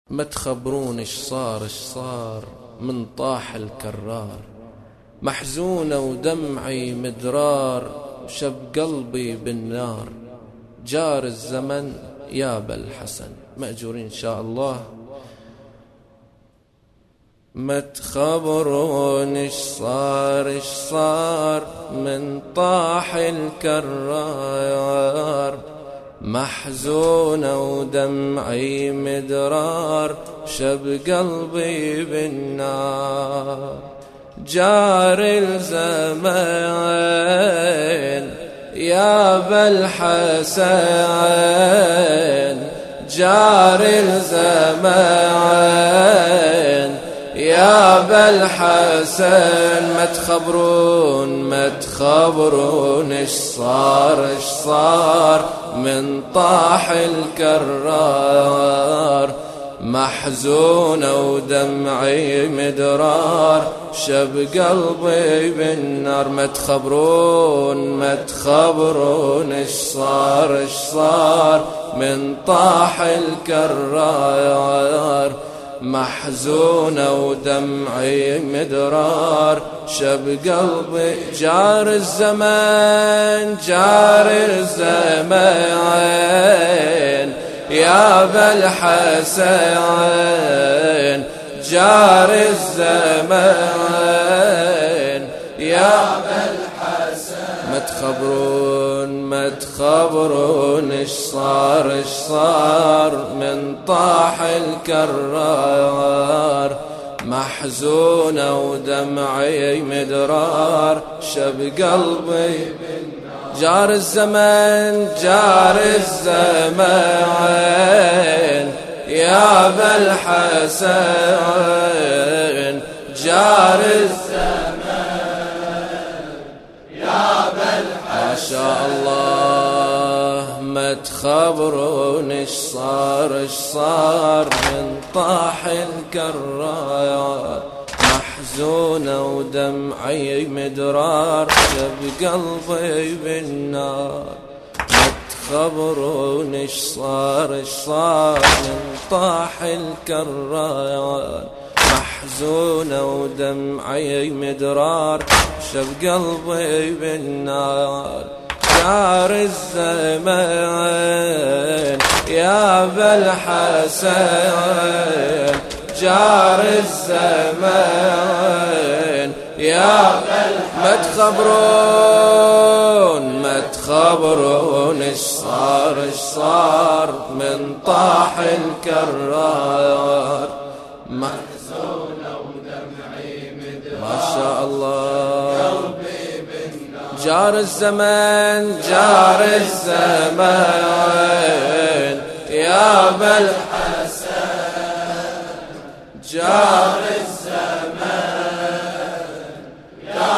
ما تخبرون ايش صار من طاح الكرار، محزونة ودمعي مدرار، شب قلبي بالنار. جار الزمن يا بالحسن. مأجورين إن شاء الله. ما تخبرون ايش صار من طاح الكرار، محزونة ودمعي مدرار، شب قلبي بالنار. جار الزمان يا بالحسن، جار الزمان يا بالحسن. ما تخبرون ايش صار من طاح الكرار، محزونة ودمعي مدرار، شب قلبي بالنار. ما تخبرون ايش صار من طاح الكرار، محزونة ودمعي مدرار، شب قلبي. جار الزمان يا بالحسن، جار الزمان يا بالحسن. ما تخبرون ايش صار من طاح الكرار، محزونة ودمعي مدرار، شب قلبي. جار الزمان يا بالحسن، جار الزمان يا بالحسن. ما شاء الله. ما تخبرون ايش صار من طاح الكرار، محزونة ودمعي مدرار، شب قلبي بالنار. ما تخبرون ايش صار من طاح الكرار، محزونة ودمعي مدرار، شب قلبي بالنار. جار الزمان يا بالحسن، جار الزمان يا بالحسن. ما تخبرون ايش صار من طاح الكرار، محزونة ودمعي مدرار، ما شاء الله. جار الزمان يا بالحسن، جار الزمان يا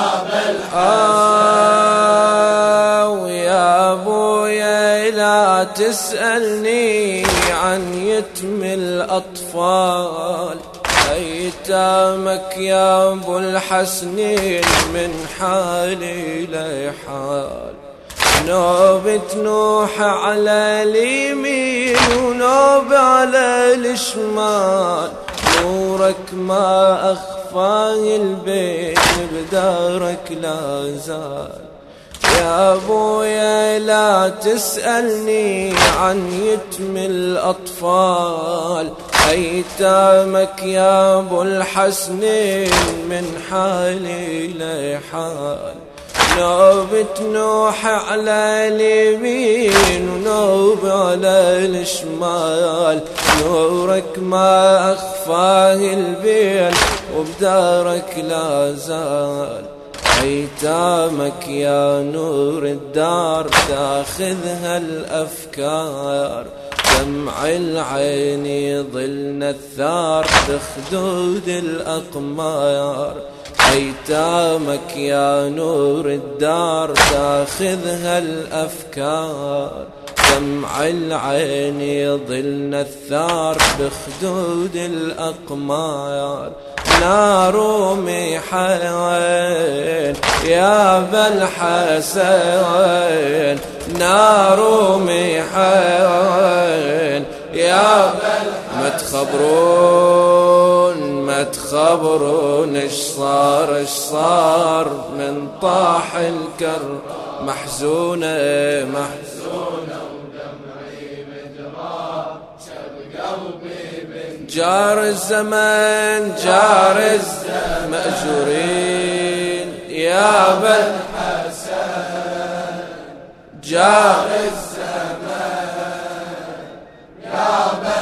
بالحسن. ويا ابويا لا تسألني عن يتم الأطفال، أيتامك يا أبو الحسنين من حالي لحال. نوبة نوح على اليمين ونوب على الشمال، نورك ما أخفاه البيت بدارك لا زال. يا أبويا لا تسألني عن يتم الأطفال، أيتامك يا أبو الحسنين من حالي لحال. نوبة نوح على اليمين ونوب على الشمال، نورك ما أخفاه البين وبدارك لا زال. أيتامك يا نور الدار تاخذها الأفكار، دمع العين يظل نثار بخدود الأقمار. أيتامك يا نور الدار تاخذها الأفكار، دمع العين يظل نثار بخدود الأقمار. نار ميحان يا بالحسن، نار ميحان يا بالحسن. ما تخبرون اش صار من طاح الكر محزونة ودمعي مدرار شب قلبي جار الزمان مأجورين يا بالحسن جار الزمان يا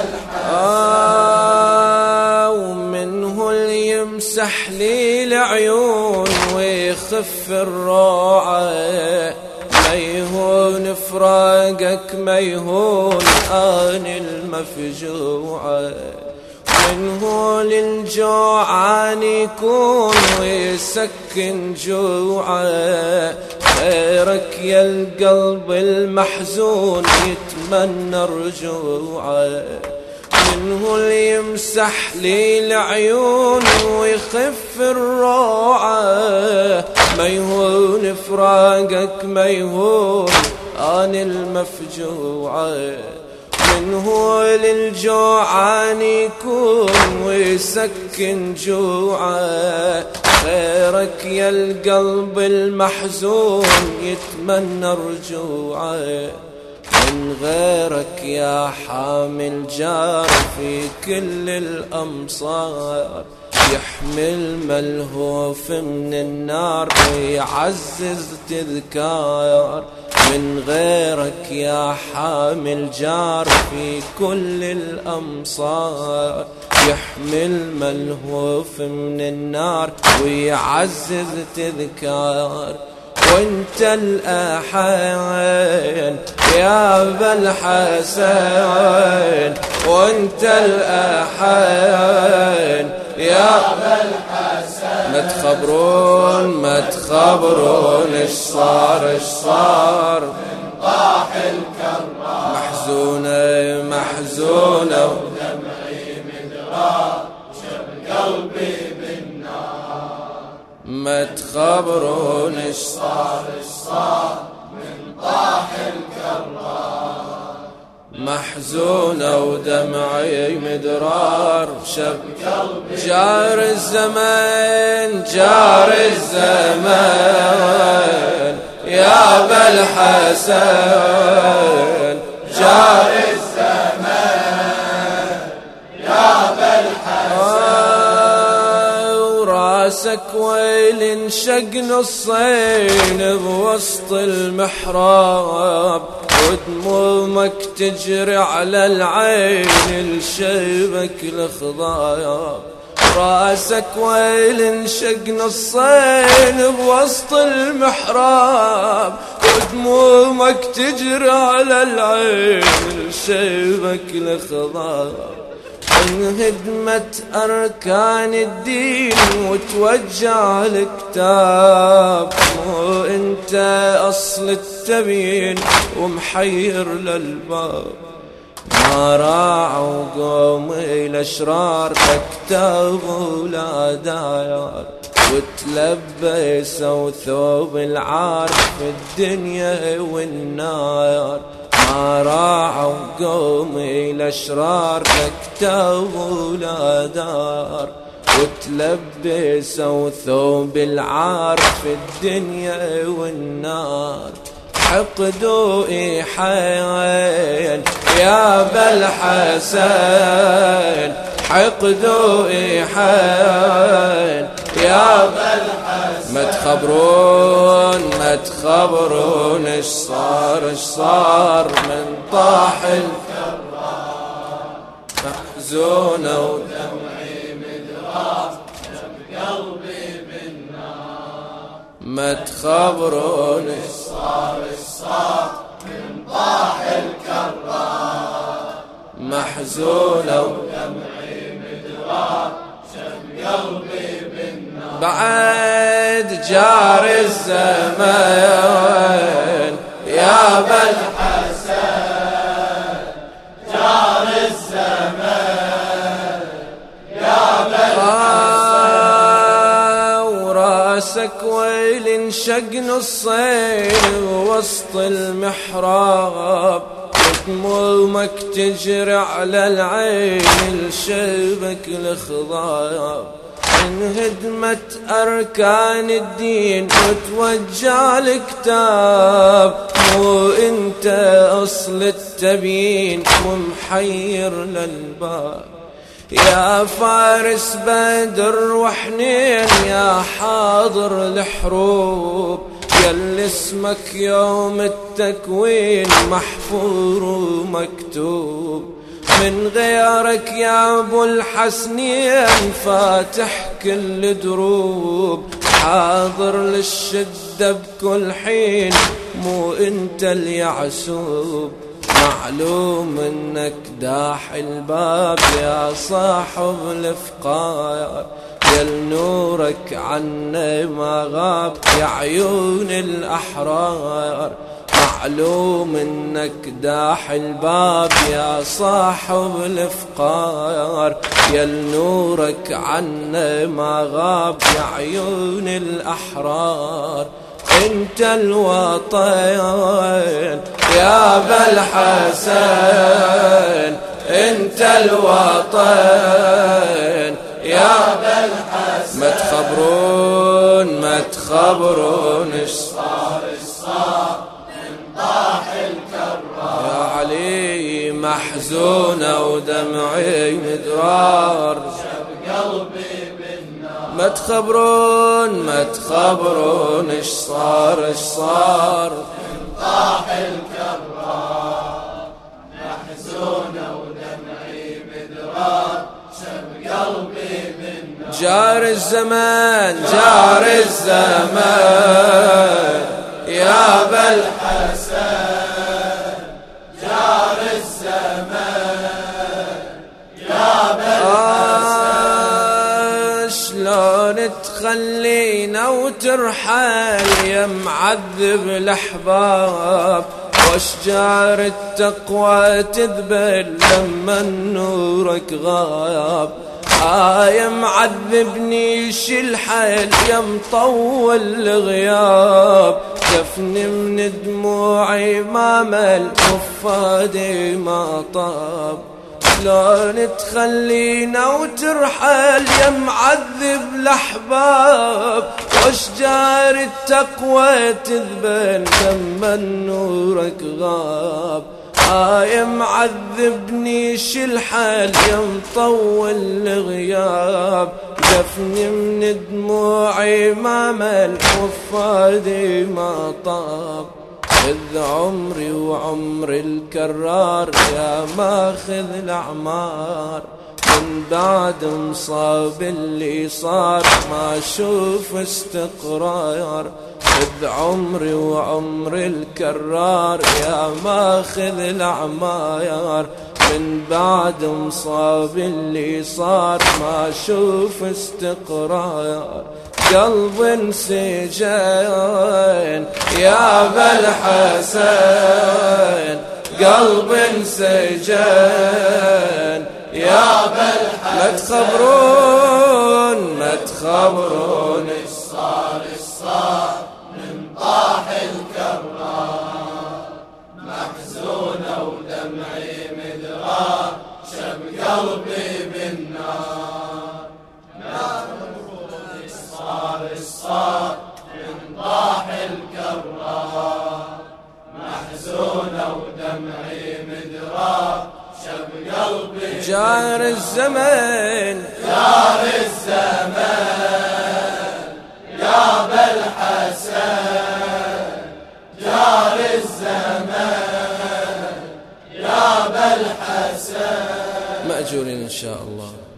بالحسن ومنه اللي يمسح لي العيون ويخف الروعة ما يهون فراقك ما يهون أنا المفجوعة منه للجوعان يكون ويسكن جوعه غيرك يا القلب المحزون يتمنى رجوعه منه اللي يمسح لي العيون ويخف الروعه ما يهون فراقك ما يهون أنا المفجوعه منه للجوعان يكون ويسكن جوعه غيرك يا القلب المحزون يتمنى رجوعه من غيرك يا حامل جار في كل الأمصار يحمل ملهوف من النار ويعزز تذكار من غيرك يا حامل جار في كل الأمصار يحمل ملهوف من النار ويعزز تذكار وانت الأحين يا ابا الحسن وانت الأحين يا ابا الحسن ما تخبرون اش صار من طاح الكرار محزونة ودمعي مدرار شب قلبي بالنار ما تخبرون اش صار من طاح الكرار محزونة ودمعي مدرار شب قلبي جار الزمان يا ابا الحسن جار الزمان يا ابا الحسن وراسك ويل انشق نصين بوسط المحراب ودمومك تجري على العين الشيبك الخضايا راسك ويل انشق نصين بوسط المحراب ودمومك تجري على العين الشيبك الخضايا انهدمت أركان الدين وتوجع الكتاب مو انت أصل التبيين ومحير للباب ما راعوا قومي الأشرار فاكتبوا لا داير وتلبسوا ثوب العار في الدنيا والنار ما راعوا قومي الأشرار فاكتبوا لا دار وتلبسوا ثوب العار في الدنيا والنار حقدوا إيحين يا ابا الحسن حقدوا إيحين يا ابا الحسن ما تخبرون اش صار من طاح الكرار محزونة ودمعي مدرار شب قلبي بالنار ما تخبرون اش صار من طاح الكرار محزونة ودمعي مدرار شب قلبي بالنار بعد جار الزمان يا ابا الحسن جار الزمان يا ابا الحسن وراسك ويل انشق نصين وسط المحراب دمومك تجري على العين الشبك الخضاب انهدمت أركان الدين وتوجع الكتاب مو انت أصل التبيين ومحير للباب يا فارس بدر وحنين يا حاضر الحروب ياللي اسمك يوم التكوين محفور ومكتوب من غيرك يا ابو الحسنين فاتح كل دروب حاضر للشدة بكل حين مو انت اليعسوب معلوم انك داح الباب يا صاحب الافقار يا نورك عنا ما غاب يا عيون الأحرار معلوم انك داح الباب يا صاحب الافقار يا نورك عنا ما غاب يا عيون الأحرار انت الوطن يا ابا الحسن انت الوطن يا ابا الحسن ما تخبرون ايش صار من طاح الكرار يا علي محزونة ودمعي مدرار شب قلبي بالنار ما تخبرون ايش صار من طاح الكرار محزونة ودمعي مدرار شب قلبي بالنار جار الزمان يا ابا الحسن جار الزمان يا ابا الحسن شلون تخلينا وترحل يا معذب الاحباب واشجار التقوى تذبل لما نورك غاب يا معذبني شل حيل يا مطول الغياب دفني من دموعي ما مل وفادي ما طاب شلون تخلينا وترحل يا معذب الاحباب واشجار التقوى تذبل لما نورك غاب يا معذبني شل حال يا مطول الغياب دفني من دموعي ما مل وفادي ما طاب خذ عمري وعمر الكرار يا ماخذ الأعمار من بعد مصاب اللي صار ما أشوف استقرار خذ عمري وعمر الكرار يا ماخذ الأعمار من بعد مصاب اللي صار ما أشوف استقرار قلب انسجن يا ابا الحسن قلب انسجن يا ابا الحسن ما تخبرون ايش صار من طاح الكرار محزونة ودمعي مدرار شب قلبي بالنار صار من طاح الكرار محزونة ودمعي مدرار شب قلبي جار الزمان يا ابا الحسن جار الزمان يا ابا الحسن مأجورين ان شاء الله.